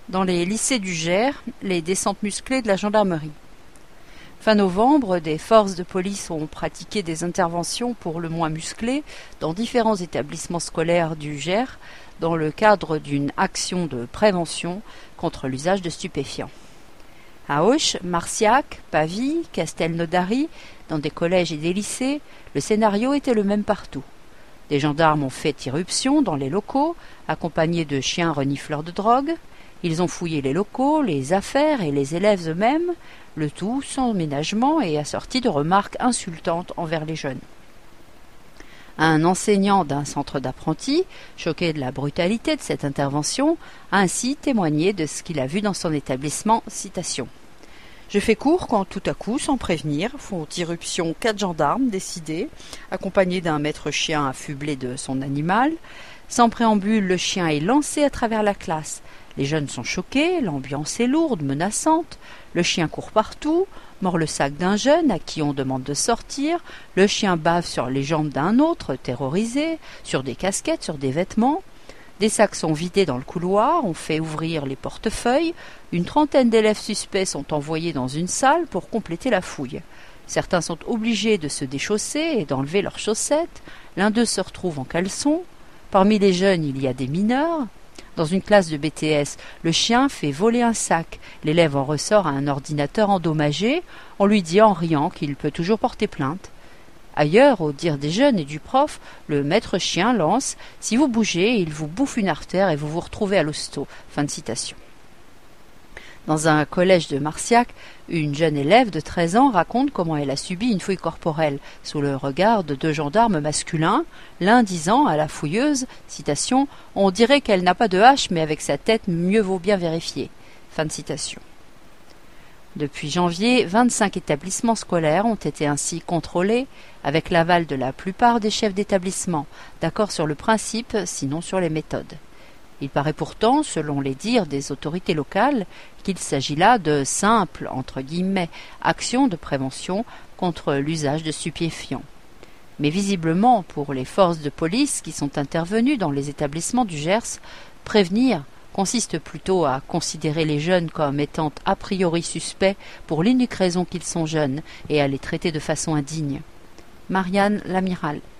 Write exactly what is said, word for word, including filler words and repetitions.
Dans les lycées du Gers, les descentes musclées de la gendarmerie. Fin novembre, des forces de police ont pratiqué des interventions pour le moins musclées dans différents établissements scolaires du Gers dans le cadre d'une action de prévention contre l'usage de stupéfiants. À Auch, Marciac, Pavie, Castelnaudary, dans des collèges et des lycées, le scénario était le même partout. Des gendarmes ont fait irruption dans les locaux, accompagnés de chiens renifleurs de drogue. Ils ont fouillé les locaux, les affaires et les élèves eux-mêmes, le tout sans ménagement et assorti de remarques insultantes envers les jeunes. Un enseignant d'un centre d'apprentis, choqué de la brutalité de cette intervention, a ainsi témoigné de ce qu'il a vu dans son établissement. Citation. « Je fais court quand tout à coup, sans prévenir, font irruption quatre gendarmes décidés, accompagnés d'un maître chien affublé de son animal. Sans préambule, le chien est lancé à travers la classe. Les jeunes sont choqués, l'ambiance est lourde, menaçante, le chien court partout, mord le sac d'un jeune à qui on demande de sortir, le chien bave sur les jambes d'un autre, terrorisé, sur des casquettes, sur des vêtements. Des sacs sont vidés dans le couloir, on fait ouvrir les portefeuilles, une trentaine d'élèves suspects sont envoyés dans une salle pour compléter la fouille. Certains sont obligés de se déchausser et d'enlever leurs chaussettes, l'un d'eux se retrouve en caleçon. Parmi les jeunes, il y a des mineurs. Dans une classe de B T S, le chien fait voler un sac. L'élève en ressort à un ordinateur endommagé. On lui dit en riant qu'il peut toujours porter plainte. Ailleurs, au dire des jeunes et du prof, le maître chien lance « Si vous bougez, il vous bouffe une artère et vous vous retrouvez à l'hosto ». Fin de citation. Dans un collège de Marciac, une jeune élève de treize ans raconte comment elle a subi une fouille corporelle sous le regard de deux gendarmes masculins, l'un disant à la fouilleuse, citation, « On dirait qu'elle n'a pas de hache, mais avec sa tête, mieux vaut bien vérifier ». Fin de citation. Depuis janvier, vingt-cinq établissements scolaires ont été ainsi contrôlés, avec l'aval de la plupart des chefs d'établissement, d'accord sur le principe, sinon sur les méthodes. Il paraît pourtant, selon les dires des autorités locales, qu'il s'agit là de simples, entre guillemets, actions de prévention contre l'usage de stupéfiants. Mais visiblement, pour les forces de police qui sont intervenues dans les établissements du Gers, prévenir consiste plutôt à considérer les jeunes comme étant a priori suspects pour l'unique raison qu'ils sont jeunes et à les traiter de façon indigne. Marianne Lamiral.